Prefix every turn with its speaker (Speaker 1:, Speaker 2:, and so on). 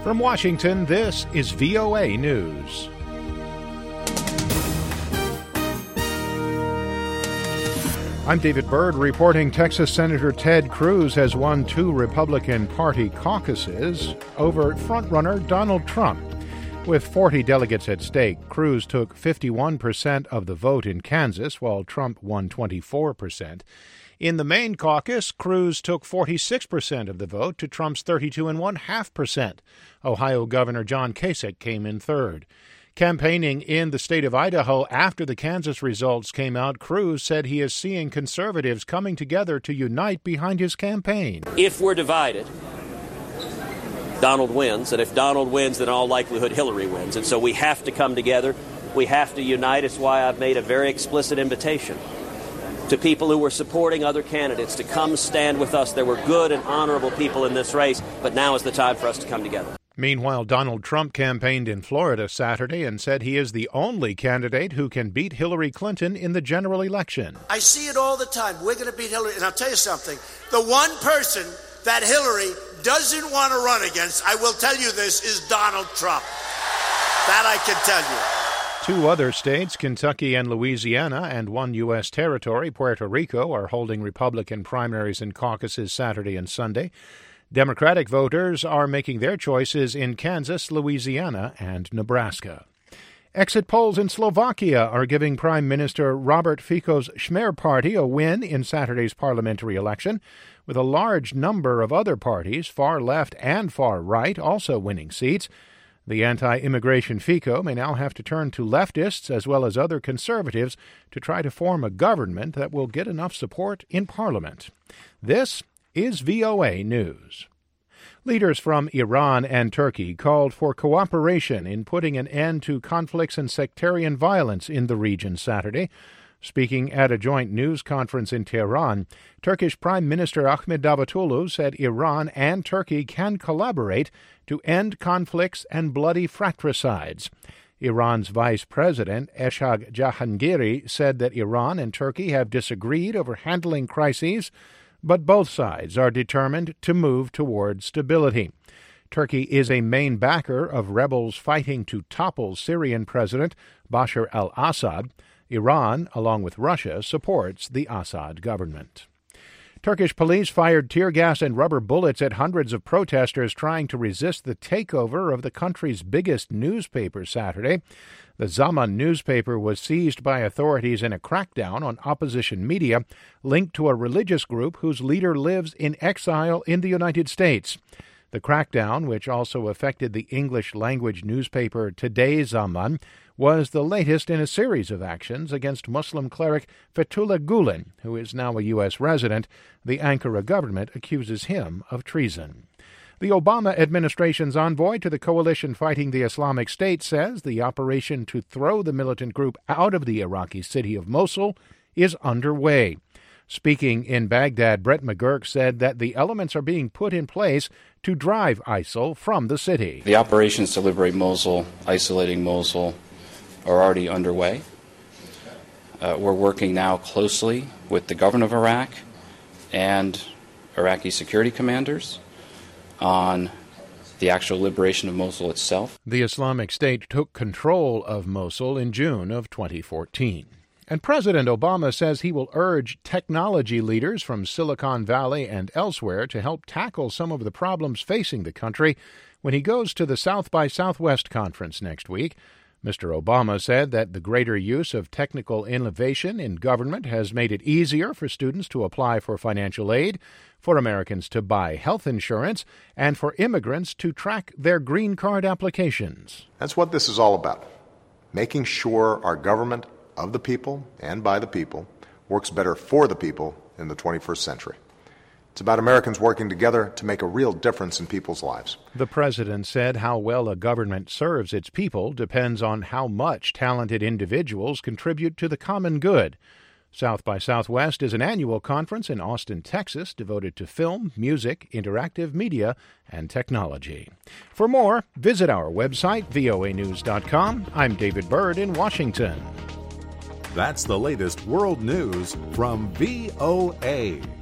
Speaker 1: From Washington, this is VOA News. I'm David Byrd reporting Texas Senator Ted Cruz has won 2 Republican Party caucuses over frontrunner Donald Trump. With 40 delegates at stake, Cruz took 51% of the vote in Kansas, while Trump won 24%. In the main caucus, Cruz took 46% of the vote to Trump's 32.5%. Ohio Governor John Kasich came in third. Campaigning in the state of Idaho after the Kansas results came out, Cruz said he is seeing conservatives coming together to unite behind his campaign.
Speaker 2: If we're divided, Donald wins, and if Donald wins, then in all likelihood Hillary wins. And so we have to come together. We have to unite. It's why I've made a very explicit invitation to people who were supporting other candidates to come stand with us. There were good and honorable people in this race, but now is the time for us to come together.
Speaker 1: Meanwhile, Donald Trump campaigned in Florida Saturday and said he is the only candidate who can beat Hillary Clinton in the general election.
Speaker 3: I see it all the time. We're going to beat Hillary. And I'll tell you something. The one person that Hillary doesn't want to run against, I will tell you this, is Donald Trump. That I can tell you.
Speaker 1: 2 other states, Kentucky and Louisiana, and 1 U.S. territory, Puerto Rico, are holding Republican primaries and caucuses Saturday and Sunday. Democratic voters are making their choices in Kansas, Louisiana, and Nebraska. Exit polls in Slovakia are giving Prime Minister Robert Fico's Smer party a win in Saturday's parliamentary election, with a large number of other parties, far left and far right, also winning seats. The anti-immigration Fico may now have to turn to leftists as well as other conservatives to try to form a government that will get enough support in Parliament. This is VOA News. Leaders from Iran and Turkey called for cooperation in putting an end to conflicts and sectarian violence in the region Saturday. Speaking at a joint news conference in Tehran, Turkish Prime Minister Ahmet Davutoglu said Iran and Turkey can collaborate to end conflicts and bloody fratricides. Iran's Vice President Eshag Jahangiri said that Iran and Turkey have disagreed over handling crises, but both sides are determined to move toward stability. Turkey is a main backer of rebels fighting to topple Syrian President Bashar al-Assad. Iran, along with Russia, supports the Assad government. Turkish police fired tear gas and rubber bullets at hundreds of protesters trying to resist the takeover of the country's biggest newspaper Saturday. The Zaman newspaper was seized by authorities in a crackdown on opposition media linked to a religious group whose leader lives in exile in the United States. The crackdown, which also affected the English-language newspaper Today Zaman, was the latest in a series of actions against Muslim cleric Fethullah Gulen, who is now a U.S. resident. The Ankara government accuses him of treason. The Obama administration's envoy to the coalition fighting the Islamic State says the operation to throw the militant group out of the Iraqi city of Mosul is underway. Speaking in Baghdad, Brett McGurk said that the elements are being put in place to drive ISIL from the city.
Speaker 4: The operations to liberate Mosul, isolating Mosul, are already underway. We're working now closely with the government of Iraq and Iraqi security commanders on the actual liberation of Mosul itself.
Speaker 1: The Islamic State took control of Mosul in June of 2014. And President Obama says he will urge technology leaders from Silicon Valley and elsewhere to help tackle some of the problems facing the country when he goes to the South by Southwest conference next week. Mr. Obama said that the greater use of technical innovation in government has made it easier for students to apply for financial aid, for Americans to buy health insurance, and for immigrants to track their green card applications.
Speaker 5: That's what this is all about, making sure our government of the people and by the people works better for the people in the 21st century. It's about Americans working together to make a real difference in people's lives.
Speaker 1: The president said how well a government serves its people depends on how much talented individuals contribute to the common good. South by Southwest is an annual conference in Austin, Texas, devoted to film, music, interactive media, and technology. For more, visit our website, voanews.com. I'm David Byrd in Washington.
Speaker 6: That's the latest world news from VOA.